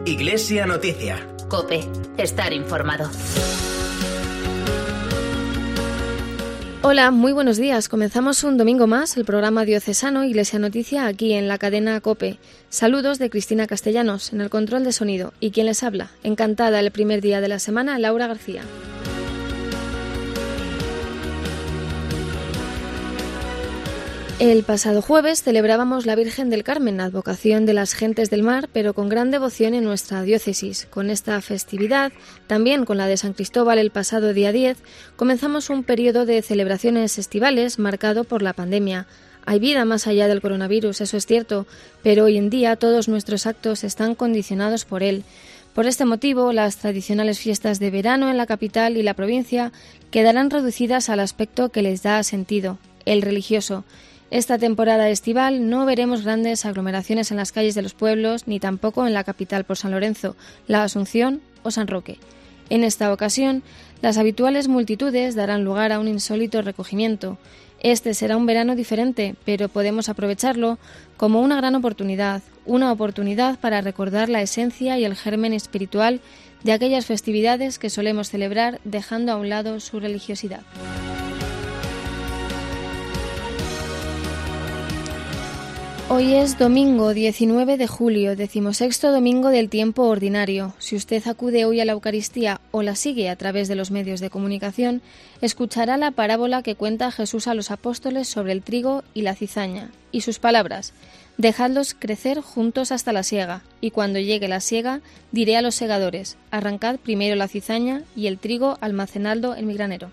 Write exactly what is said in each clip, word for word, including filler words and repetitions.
Iglesia Noticia. COPE. Estar informado. Hola, muy buenos días. Comenzamos un domingo más el programa diocesano Iglesia Noticia aquí en la cadena COPE. Saludos de Cristina Castellanos en el control de sonido y quien les habla. Encantada el primer día de la semana, Laura García. El pasado jueves celebrábamos la Virgen del Carmen, advocación de las gentes del mar, pero con gran devoción en nuestra diócesis. Con esta festividad, también con la de San Cristóbal el pasado día diez, comenzamos un periodo de celebraciones estivales marcado por la pandemia. Hay vida más allá del coronavirus, eso es cierto, pero hoy en día todos nuestros actos están condicionados por él. Por este motivo, las tradicionales fiestas de verano en la capital y la provincia quedarán reducidas al aspecto que les da sentido, el religioso. Esta temporada estival no veremos grandes aglomeraciones en las calles de los pueblos, ni tampoco en la capital por San Lorenzo, la Asunción o San Roque. En esta ocasión, las habituales multitudes darán lugar a un insólito recogimiento. Este será un verano diferente, pero podemos aprovecharlo como una gran oportunidad, una oportunidad para recordar la esencia y el germen espiritual de aquellas festividades que solemos celebrar dejando a un lado su religiosidad. Hoy es domingo diecinueve de julio, decimosexto domingo del tiempo ordinario. Si usted acude hoy a la Eucaristía o la sigue a través de los medios de comunicación, escuchará la parábola que cuenta Jesús a los apóstoles sobre el trigo y la cizaña, y sus palabras: dejadlos crecer juntos hasta la siega, y cuando llegue la siega, diré a los segadores: arrancad primero la cizaña y el trigo almacenadlo en mi granero.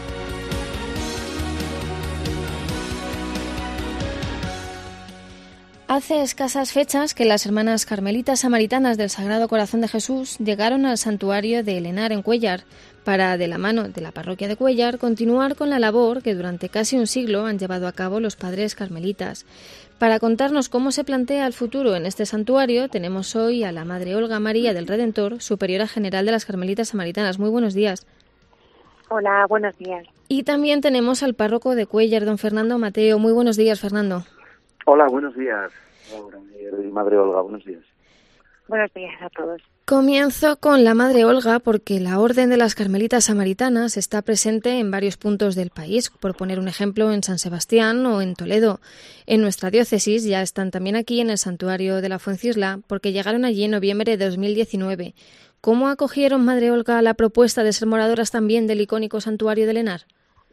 Hace escasas fechas que las hermanas carmelitas samaritanas del Sagrado Corazón de Jesús llegaron al santuario de Elenar en Cuéllar para, de la mano de la parroquia de Cuéllar, continuar con la labor que durante casi un siglo han llevado a cabo los padres carmelitas. Para contarnos cómo se plantea el futuro en este santuario, tenemos hoy a la Madre Olga María del Redentor, superiora general de las carmelitas samaritanas. Muy buenos días. Hola, buenos días. Y también tenemos al párroco de Cuéllar, don Fernando Mateo. Muy buenos días, Fernando. Hola, buenos días. Hola, Madre Olga, buenos días. Buenos días a todos. Comienzo con la Madre Olga porque la Orden de las Carmelitas Samaritanas está presente en varios puntos del país, por poner un ejemplo en San Sebastián o en Toledo. En nuestra diócesis ya están también aquí en el santuario de la Fuencisla porque llegaron allí en noviembre de dos mil diecinueve. ¿Cómo acogieron, Madre Olga, la propuesta de ser moradoras también del icónico santuario de Elenar?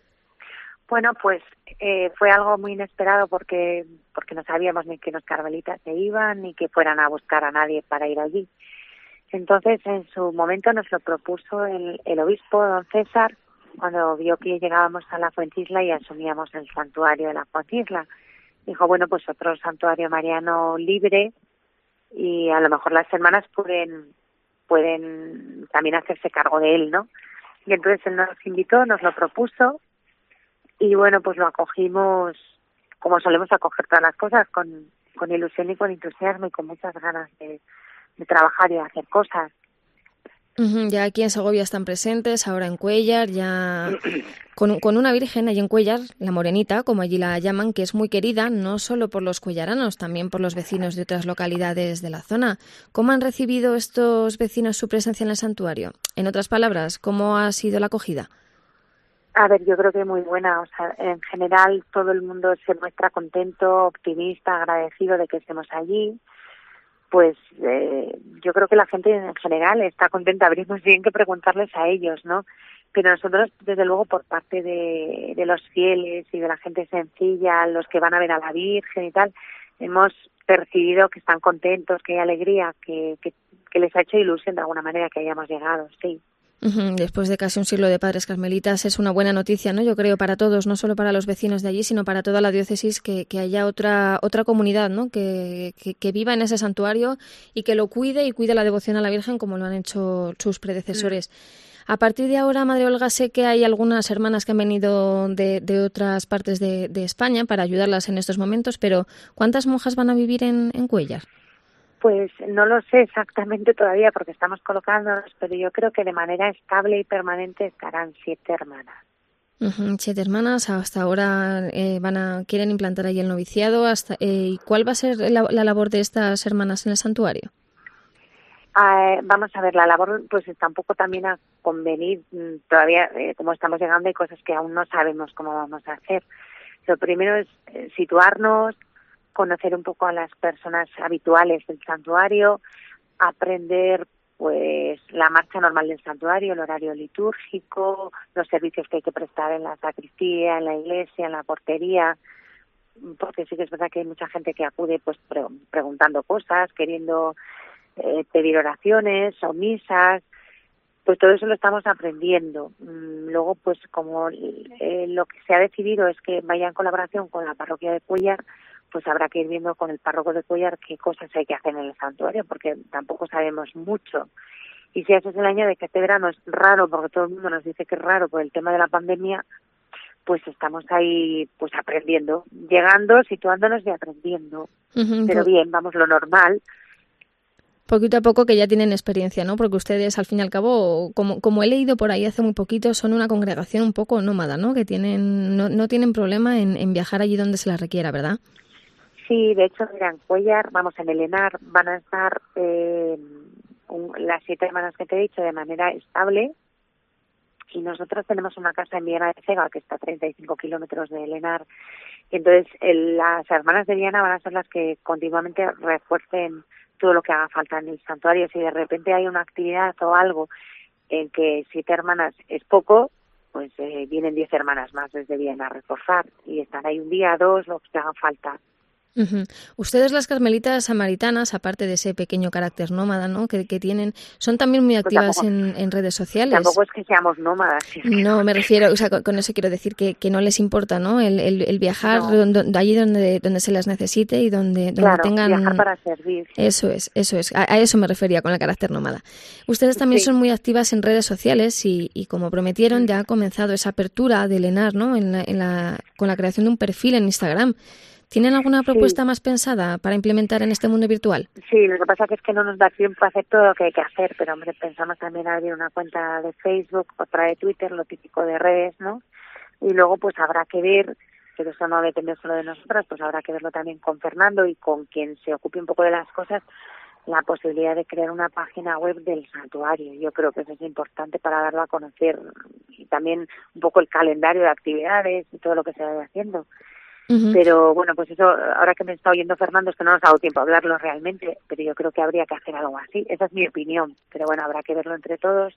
Bueno, pues eh, fue algo muy inesperado porque porque no sabíamos ni que los carmelitas se iban ni que fueran a buscar a nadie para ir allí. Entonces, en su momento nos lo propuso el, el obispo, don César, cuando vio que llegábamos a la Fuencisla y asumíamos el santuario de la Fuencisla. Dijo, bueno, pues otro santuario mariano libre y a lo mejor las hermanas pueden, pueden también hacerse cargo de él, ¿no? Y entonces él nos invitó, nos lo propuso. Y bueno, pues lo acogimos como solemos acoger todas las cosas, con, con ilusión y con entusiasmo y con muchas ganas de, de trabajar y de hacer cosas. Uh-huh, ya aquí en Segovia están presentes, ahora en Cuéllar, ya con, con una virgen allí en Cuéllar, la Morenita, como allí la llaman, que es muy querida no solo por los cuellaranos, también por los vecinos de otras localidades de la zona. ¿Cómo han recibido estos vecinos su presencia en el santuario? En otras palabras, ¿cómo ha sido la acogida? A ver, yo creo que muy buena. O sea, en general todo el mundo se muestra contento, optimista, agradecido de que estemos allí. Pues eh, yo creo que la gente en general está contenta. Habríamos bien que preguntarles a ellos, ¿no? Pero nosotros, desde luego, por parte de, de los fieles y de la gente sencilla, los que van a ver a la Virgen y tal, hemos percibido que están contentos, que hay alegría, que, que, que les ha hecho ilusión de alguna manera que hayamos llegado, sí. Uh-huh. Después de casi un siglo de padres carmelitas es una buena noticia, ¿no? Yo creo para todos, no solo para los vecinos de allí, sino para toda la diócesis, que, que haya otra otra comunidad, ¿no? Que, que, que viva en ese santuario y que lo cuide y cuide la devoción a la Virgen como lo han hecho sus predecesores. Uh-huh. A partir de ahora, Madre Olga, sé que hay algunas hermanas que han venido de, de otras partes de, de España para ayudarlas en estos momentos, pero ¿cuántas monjas van a vivir en, en Cuéllar? Pues no lo sé exactamente todavía porque estamos colocándonos, pero yo creo que de manera estable y permanente estarán siete hermanas. Uh-huh, siete hermanas, hasta ahora eh, van a quieren implantar ahí el noviciado. Hasta, eh, ¿Y cuál va a ser la, la labor de estas hermanas en el santuario? Eh, vamos a ver, la labor pues está un poco también a convenir. Todavía, eh, como estamos llegando, hay cosas que aún no sabemos cómo vamos a hacer. Lo primero es eh, situarnos, conocer un poco a las personas habituales del santuario, aprender pues la marcha normal del santuario, el horario litúrgico, los servicios que hay que prestar en la sacristía, en la iglesia, en la portería, porque sí que es verdad que hay mucha gente que acude pues pre- preguntando cosas, queriendo eh, pedir oraciones o misas, pues todo eso lo estamos aprendiendo. Mm, luego pues como eh, lo que se ha decidido es que vaya en colaboración con la parroquia de Cuéllar, pues habrá que ir viendo con el párroco de Cuéllar qué cosas hay que hacer en el santuario, porque tampoco sabemos mucho. Y si ese es el año de que este verano es raro, porque todo el mundo nos dice que es raro por el tema de la pandemia, pues estamos ahí pues aprendiendo, llegando, situándonos y aprendiendo. Uh-huh. Pero bien, vamos, lo normal. Poquito a poco que ya tienen experiencia, ¿no? Porque ustedes, al fin y al cabo, como, como he leído por ahí hace muy poquito, son una congregación un poco nómada, ¿no? Que tienen no, no tienen problema en, en viajar allí donde se la requiera, ¿verdad? Sí, de hecho, mira, en Cuéllar, vamos, en el Henar, van a estar eh, un, las siete hermanas que te he dicho de manera estable, y nosotros tenemos una casa en Viana de Cega, que está a treinta y cinco kilómetros de Henar, y entonces el, las hermanas de Viana van a ser las que continuamente refuercen todo lo que haga falta en el santuario. Si de repente hay una actividad o algo en que siete hermanas es poco, pues eh, vienen diez hermanas más desde Viena a reforzar, y están ahí un día, dos, lo que haga falta. Uh-huh. Ustedes, las carmelitas samaritanas, aparte de ese pequeño carácter nómada, ¿no? que, que tienen, son también muy activas pues tampoco, en, en redes sociales. Tampoco es que seamos nómadas. No, me refiero, o sea, con, con eso quiero decir que, que no les importa, ¿no? El, el, el viajar no. donde, allí donde, donde se las necesite y donde, donde claro, tengan... viajar para servir. Eso es, eso es. A, a eso me refería con el carácter nómada. Ustedes también sí. son muy activas en redes sociales y, y como prometieron, mm. ya ha comenzado esa apertura del Henar, ¿no? En la, en la, con la creación de un perfil en Instagram. ¿Tienen alguna propuesta sí. más pensada para implementar en este mundo virtual? Sí, lo que pasa que es que no nos da tiempo a hacer todo lo que hay que hacer, pero hombre, pensamos también abrir una cuenta de Facebook, otra de Twitter, lo típico de redes, ¿no? Y luego pues habrá que ver, pero eso no depende solo de nosotras, pues habrá que verlo también con Fernando y con quien se ocupe un poco de las cosas, la posibilidad de crear una página web del santuario. Yo creo que eso es importante para darlo a conocer, y también un poco el calendario de actividades y todo lo que se vaya haciendo. Uh-huh. Pero bueno, pues eso, ahora que me está oyendo Fernando, es que no nos ha dado tiempo a hablarlo realmente, pero yo creo que habría que hacer algo así. Esa es mi opinión, pero bueno, habrá que verlo entre todos.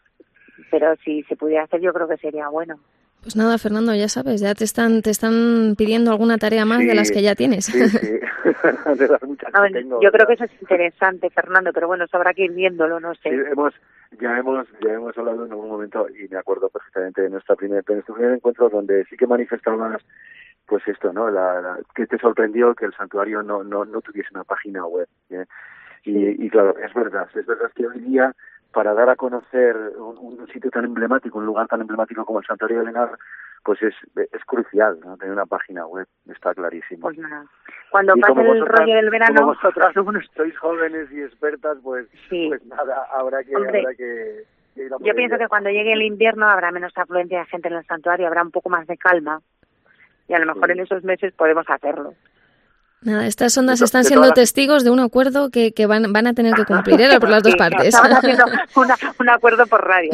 Pero si se pudiera hacer, yo creo que sería bueno. Pues nada, Fernando, ya sabes, ya te están te están pidiendo alguna tarea más sí, de las que ya tienes. Sí, sí. de las muchas no, que tengo, yo creo que eso es interesante, Fernando, pero bueno, eso habrá que ir viéndolo, no sé. Sí, hemos, ya hemos ya hemos hablado en algún momento, y me acuerdo perfectamente de nuestra primer, de nuestro primer encuentro, donde sí que manifestabas pues esto, ¿no? La, la, que te sorprendió que el santuario no no no tuviese una página web. ¿eh? Y, y claro, es verdad, es verdad que hoy día, para dar a conocer un, un sitio tan emblemático, un lugar tan emblemático como el Santuario del Henar, pues es es crucial, ¿no? Tener una página web, está clarísimo. Pues nada. Cuando y pase el vosotras, rollo del verano... Como vosotras sois jóvenes y expertas, pues, sí. pues nada, habrá que... Hombre, habrá que, que ir a yo pienso que cuando llegue el invierno habrá menos afluencia de gente en el santuario, habrá un poco más de calma, y a lo mejor sí. en esos meses podemos hacerlo. Nada, estas ondas están siendo la... testigos de un acuerdo que, que van, van a tener que cumplir, ¿eh? por las dos sí, partes. Estamos haciendo una, un acuerdo por radio.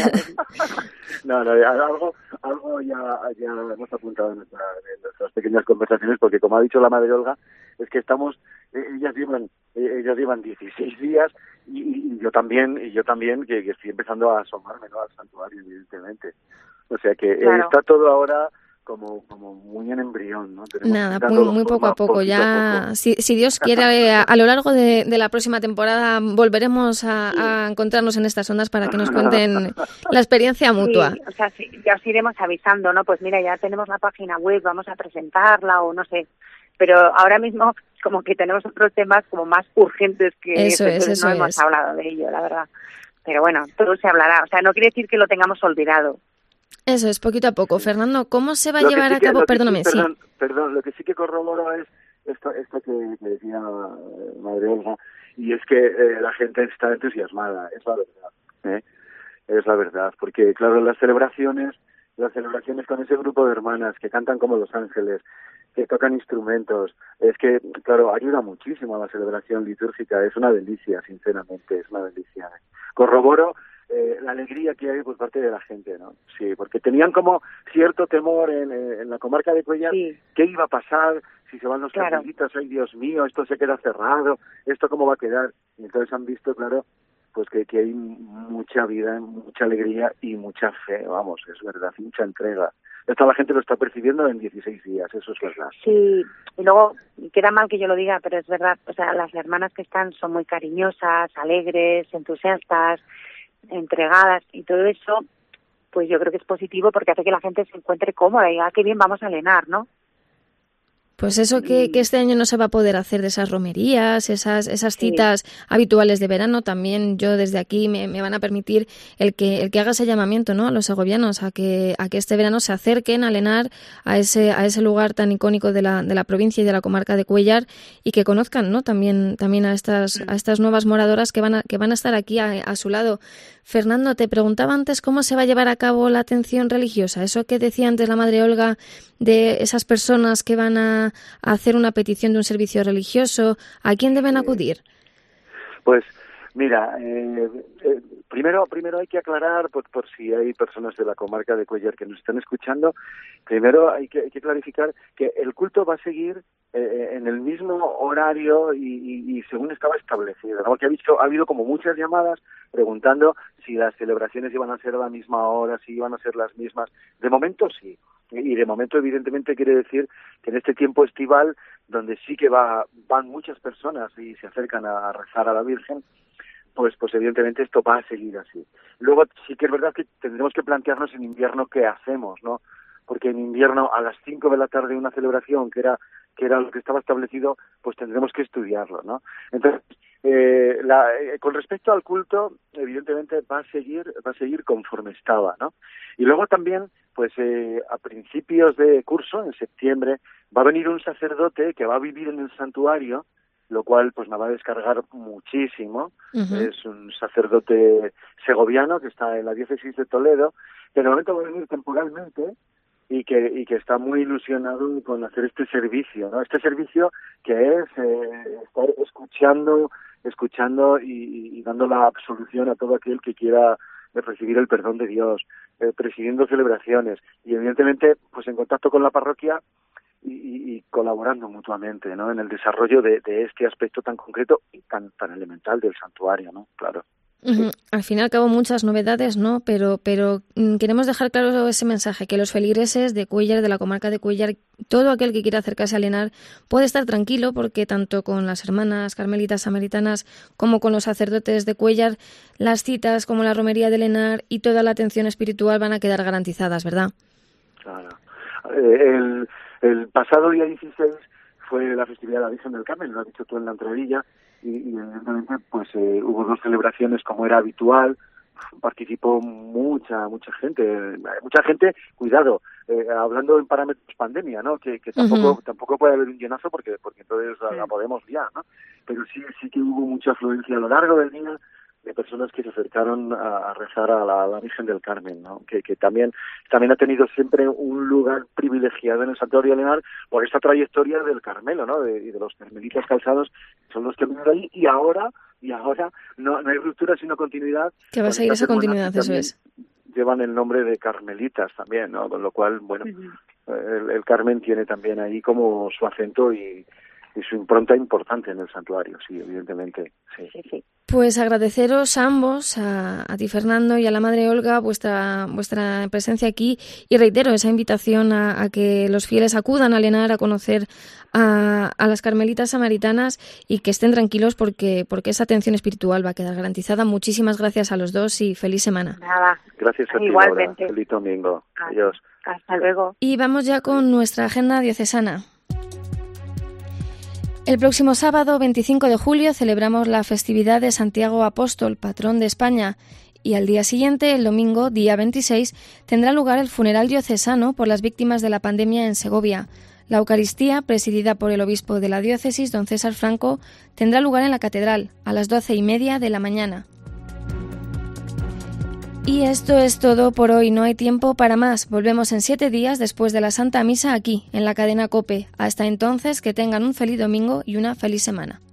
no, no, algo, algo ya, ya hemos apuntado en, nuestra, en nuestras pequeñas conversaciones, porque como ha dicho la madre Olga, es que estamos, ellas llevan, ellas llevan dieciséis días y, y yo también, y yo también que, que estoy empezando a asomarme, ¿no? al santuario, evidentemente. O sea que claro. está todo ahora como como muy en embrión, ¿no? Tenemos Nada, muy, muy poco a poco. Ya, a poco. Si, si Dios quiere, a, a lo largo de, de la próxima temporada volveremos a, sí. a encontrarnos en estas ondas para que nos cuenten la experiencia mutua. Sí, o sea, sí, ya os iremos avisando, ¿no? Pues mira, ya tenemos la página web, vamos a presentarla o no sé. Pero ahora mismo como que tenemos otros temas como más urgentes que eso es, entonces eso no es. hemos hablado de ello, la verdad. Pero bueno, todo se hablará. O sea, no quiere decir que lo tengamos olvidado. Eso es, poquito a poco. Fernando, ¿cómo se va a lo llevar sí a que, cabo? Que Perdóname, sí, perdón, sí. Perdón, lo que sí que corroboro es esto, esto que, que decía eh, Madre Olga, y es que eh, la gente está entusiasmada, es la verdad, ¿eh? es la verdad, porque claro, las celebraciones las celebraciones con ese grupo de hermanas que cantan como los ángeles, que tocan instrumentos, es que, claro, ayuda muchísimo a la celebración litúrgica, es una delicia, sinceramente, es una delicia. Corroboro eh, la alegría que hay por parte de la gente, ¿no? Sí, porque tenían como cierto temor en, en la comarca de Cuéllar, sí. ¿Qué iba a pasar? Si se van los claro. carmelitas, ay Dios mío, esto se queda cerrado, esto cómo va a quedar. Y entonces han visto, claro, pues que, que hay mucha vida, mucha alegría y mucha fe, vamos, es verdad, mucha entrega. Esto la gente lo está percibiendo en dieciséis días, eso es verdad. Sí, y luego, queda mal que yo lo diga, pero es verdad, o sea, las hermanas que están son muy cariñosas, alegres, entusiastas, entregadas, y todo eso, pues yo creo que es positivo porque hace que la gente se encuentre cómoda y diga, ah, qué bien, vamos a lenar, ¿no? Pues eso que, que este año no se va a poder hacer de esas romerías, esas esas citas sí. habituales de verano, también yo desde aquí me, me van a permitir el que el que haga ese llamamiento, ¿no?, a los segovianos a que a que este verano se acerquen a Lenar, a ese a ese lugar tan icónico de la de la provincia y de la comarca de Cuéllar, y que conozcan, ¿no?, también también a estas a estas nuevas moradoras que van a que van a estar aquí a, a su lado. Fernando, te preguntaba antes cómo se va a llevar a cabo la atención religiosa, eso que decía antes la Madre Olga de esas personas que van a a hacer una petición de un servicio religioso, ¿a quién deben acudir? Pues mira, eh, eh, primero primero hay que aclarar, por, por si hay personas de la comarca de Cuéllar que nos están escuchando, primero hay que, hay que clarificar que el culto va a seguir eh, en el mismo horario y, y, y según estaba establecido, ¿no? Porque ha, visto, ha habido como muchas llamadas preguntando si las celebraciones iban a ser a la misma hora, si iban a ser las mismas. De momento sí. Y de momento, evidentemente, quiere decir que en este tiempo estival, donde sí que va, van muchas personas y se acercan a rezar a la Virgen, pues, pues evidentemente esto va a seguir así. Luego sí que es verdad que tendremos que plantearnos en invierno qué hacemos, ¿no? Porque en invierno a las cinco de la tarde una celebración que era que era lo que estaba establecido, pues tendremos que estudiarlo, ¿no? Entonces, eh, la, eh, con respecto al culto, evidentemente va a seguir va a seguir conforme estaba, ¿no? Y luego también, pues eh, a principios de curso, en septiembre, va a venir un sacerdote que va a vivir en el santuario, lo cual pues me va a descargar muchísimo. Uh-huh. Es un sacerdote segoviano que está en la diócesis de Toledo, que de momento va a venir temporalmente y que y que está muy ilusionado con hacer este servicio, ¿no? Este servicio que es eh, estar escuchando, escuchando y, y dando la absolución a todo aquel que quiera recibir el perdón de Dios, eh, presidiendo celebraciones y evidentemente pues en contacto con la parroquia y, y, y colaborando mutuamente, ¿no?, en el desarrollo de, de este aspecto tan concreto y tan tan elemental del santuario, ¿no? Claro. Uh-huh. Sí. Al fin y al cabo muchas novedades, ¿no? Pero pero mm, queremos dejar claro ese mensaje, que los feligreses de Cuéllar, de la comarca de Cuéllar, todo aquel que quiera acercarse a Lenar puede estar tranquilo, porque tanto con las hermanas carmelitas samaritanas como con los sacerdotes de Cuéllar, las citas como la romería de Lenar y toda la atención espiritual van a quedar garantizadas, ¿verdad? Claro. El, el pasado día dieciséis fue la festividad de la Virgen del Carmen, lo has dicho tú en la entradilla, y, y evidentemente pues eh, hubo dos celebraciones como era habitual, participó mucha mucha gente, mucha gente, cuidado, eh, hablando en parámetros pandemia, ¿no? Que, que tampoco uh-huh. tampoco puede haber un llenazo porque porque entonces la, la podemos liar, ¿no? Pero sí sí que hubo mucha afluencia a lo largo del día de personas que se acercaron a, a rezar a la, a la Virgen del Carmen, ¿no? Que, que también también ha tenido siempre un lugar privilegiado en el santuario de Lenar por esta trayectoria del Carmelo, ¿no? De, y de los carmelitas calzados, son los que han venido ahí, y ahora y ahora no, no hay ruptura sino continuidad. Que va a seguir esa continuidad, eso es. Llevan el nombre de carmelitas también, ¿no? Con lo cual, bueno, uh-huh. el, el Carmen tiene también ahí como su acento y y su impronta importante en el santuario, sí, evidentemente, sí. Sí, sí. Pues agradeceros a ambos, a, a ti Fernando y a la Madre Olga, vuestra vuestra presencia aquí, y reitero esa invitación a, a que los fieles acudan a Lenar a conocer a, a las carmelitas samaritanas y que estén tranquilos porque porque esa atención espiritual va a quedar garantizada. Muchísimas gracias a los dos y feliz semana. Nada. Gracias a ti, igualmente. Laura. Feliz domingo. Adiós. Hasta luego. Y vamos ya con nuestra agenda diocesana. El próximo sábado, veinticinco de julio, celebramos la festividad de Santiago Apóstol, patrón de España, y al día siguiente, el domingo, día veintiséis, tendrá lugar el funeral diocesano por las víctimas de la pandemia en Segovia. La Eucaristía, presidida por el obispo de la diócesis, don César Franco, tendrá lugar en la catedral, a las doce y media de la mañana. Y esto es todo por hoy, no hay tiempo para más. Volvemos en siete días después de la Santa Misa aquí, en la cadena COPE. Hasta entonces, que tengan un feliz domingo y una feliz semana.